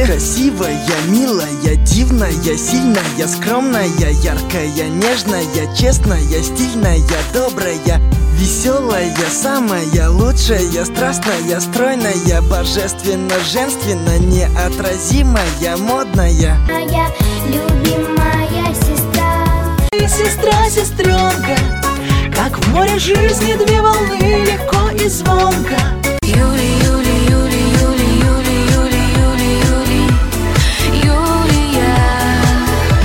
Красивая, милая, дивная, сильная, скромная, яркая, нежная, честная, стильная, добрая, веселая, самая лучшая, страстная, стройная, божественно, женственно, неотразимая, модная. Моя любимая сестра. И сестра, сестренка, как в море жизни две волны.